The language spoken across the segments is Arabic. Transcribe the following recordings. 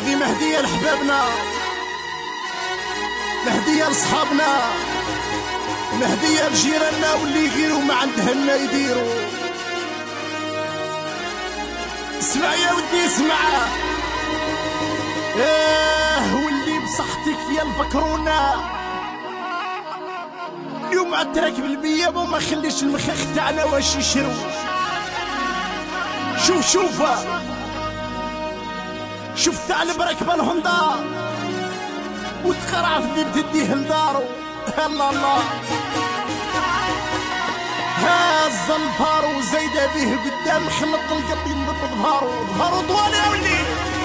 هذه مهدية لحبابنا، مهدية لصحابنا، مهدية لجيراننا واللي يغيروا ما عندهن يديروا. اسمع يا ودي اسمع، واللي بصحتك يا الفكرونا اليوم عتراك بالبياب وما خليش المخاخ تاعنا واش يشرو. شوف ثعلب راكبه الهندار وتقرع في اللي بتديه لدارو. الله الله ها الزنفار وزايده به قدام خلط القط ينضب ظهرو طوال يا ولي.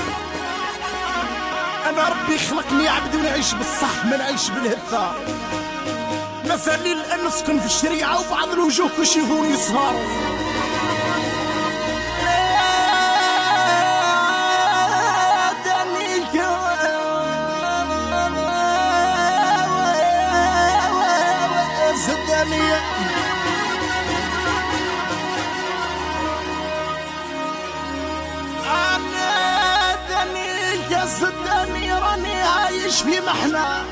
انا ربي خلقني عبد ونعيش بالصح ما نعيش بالهثار. مثلي لان نسكن في الشريعه وبعض الوجوه كل يشوفوني صغار. أنا دنيا صدقني راني عايش في محنة.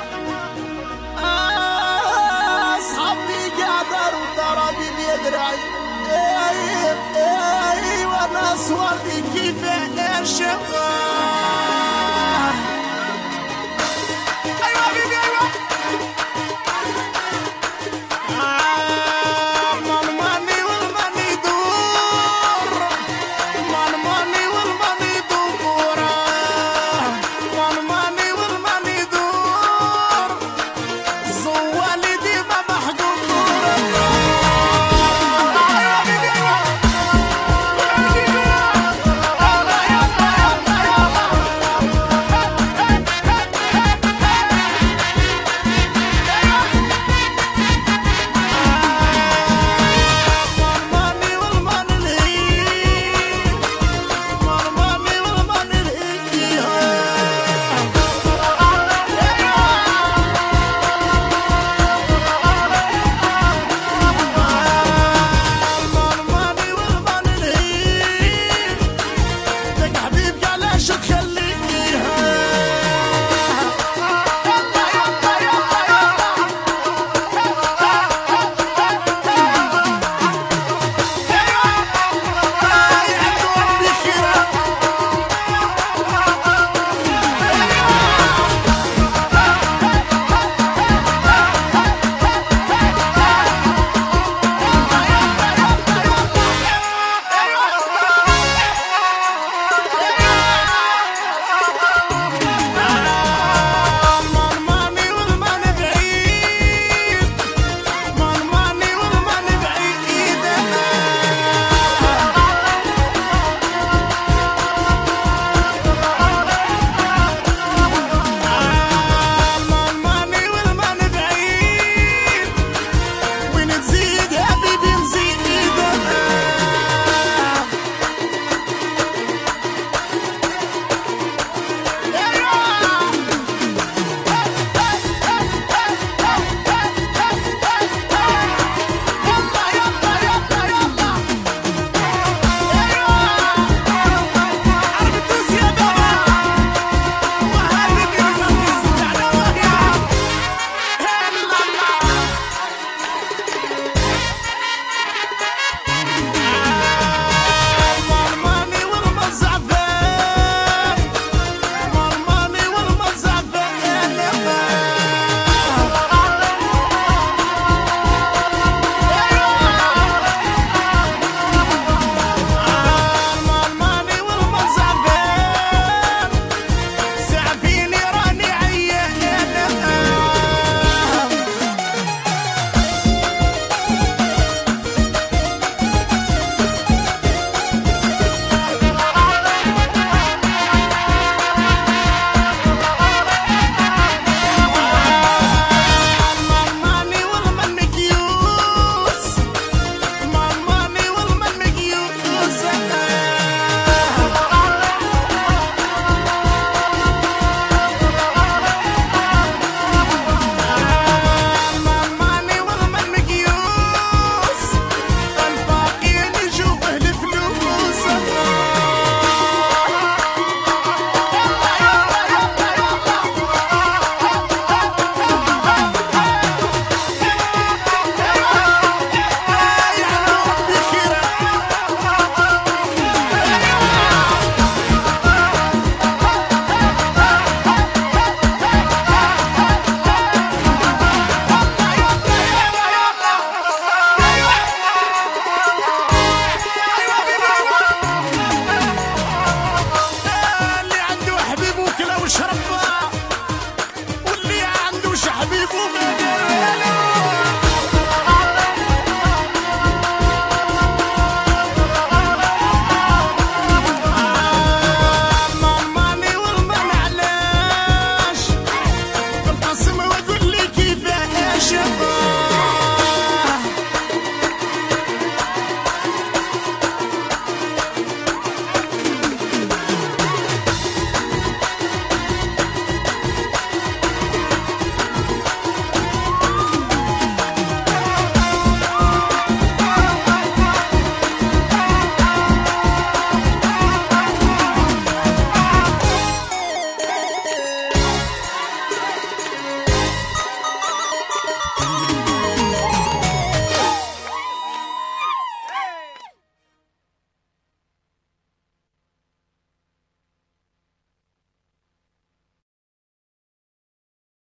أصحابي قاعدة وضربي بيدرعي